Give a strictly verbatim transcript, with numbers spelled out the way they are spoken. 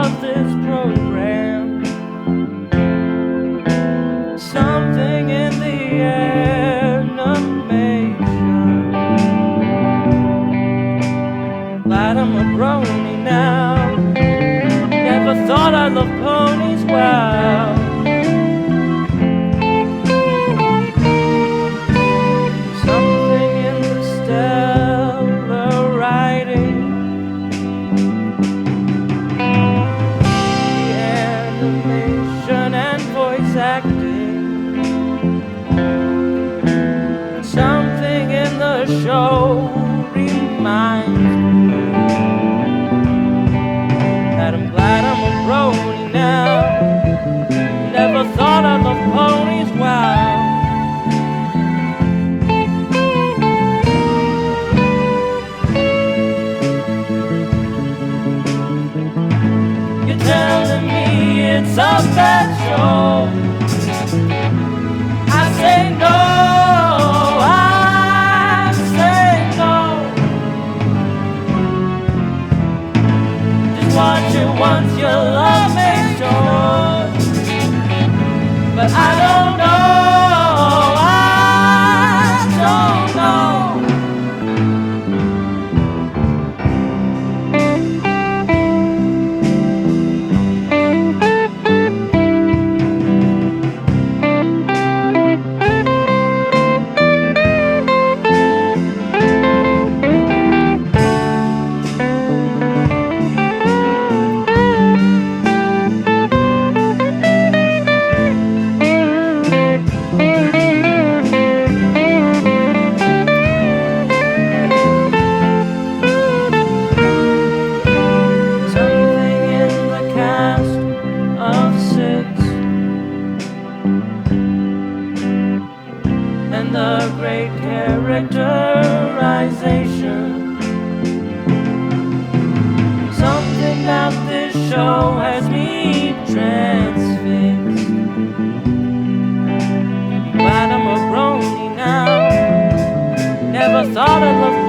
about this program. Something in the animation. Glad I'm a brony now. Never thought I'd love ponies well. Something in the stellar writing. The animation and voice acting. Something in the show reminds me that I'm glad I'm a brony now. Never thought I'd love ponies well. You're telling me it's a bad show. I say no. Watch it once, your love may show. But I don't know, I don't know. And the great characterization. Something about this show has me transfixed. Glad I'm a brony now. Never thought I'd love